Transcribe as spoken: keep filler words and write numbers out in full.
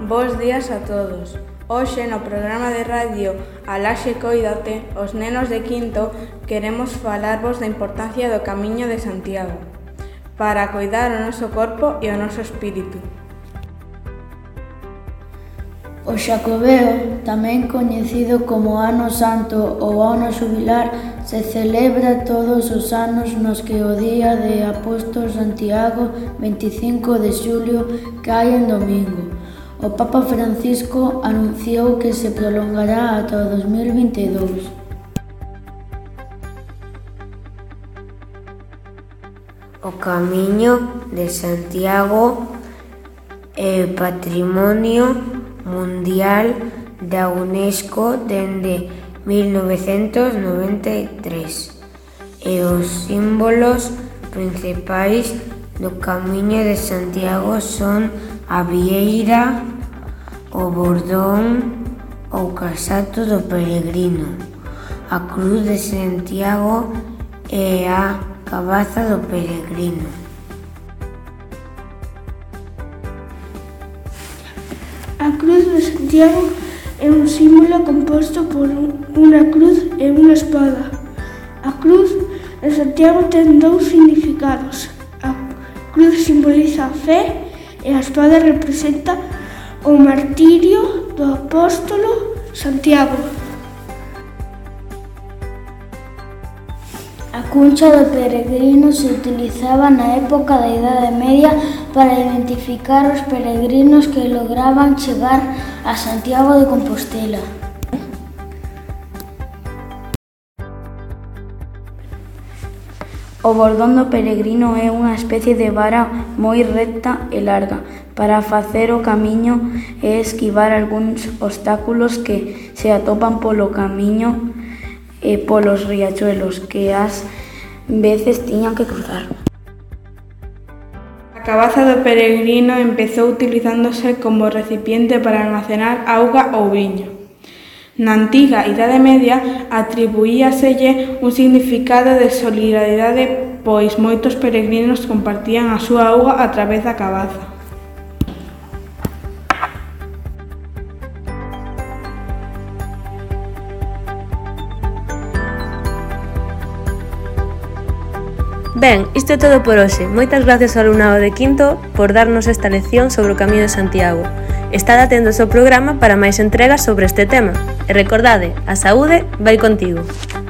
bos días a todos. Hoxe no programa de radio Alaxe Cóidate, os nenos de quinto queremos falarvos da importancia do Camiño de Santiago para coidar o noso corpo e o noso espírito. O Xacobeo, tamén coñecido como Ano Santo ou Ano Xubilar, se celebra todos os anos nos que o día de Apóstol Santiago, veinticinco de xulio, cae en domingo. O Papa Francisco anunciou que se prolongará ata o dos mil vinte e dous. O Camiño de Santiago é Patrimonio Mundial da UNESCO dende mil novecentos noventa e tres e os símbolos principais do Camiño de Santiago son a vieira, o bordón ou casato do peregrino, a cruz de Santiago e a cabaza do peregrino. A cruz de Santiago é un símbolo composto por unha cruz e unha espada. A cruz de Santiago ten dous significados. A cruz simboliza a fe e a espada representa o martirio do apóstolo Santiago. A cuncha do peregrino se utilizaba na época da Idade Media para identificar os peregrinos que lograban chegar a Santiago de Compostela. O bordón do peregrino é unha especie de vara moi recta e larga para facer o camiño e esquivar algúns obstáculos que se atopan polo camiño e polos riachuelos que ás veces tiñan que cruzar. A cabaza do peregrino empezou utilizándose como recipiente para almacenar auga ou viño. Na antiga Idade Media atribuíaselle un significado de solidaridade, pois moitos peregrinos compartían a súa auga a través da cabaza. Ben, isto é todo por hoxe. Moitas gracias ao alumnado de quinto por darnos esta lección sobre o Camiño de Santiago. Estade atentos ao programa para máis entregas sobre este tema. E recordade, a saúde vai contigo.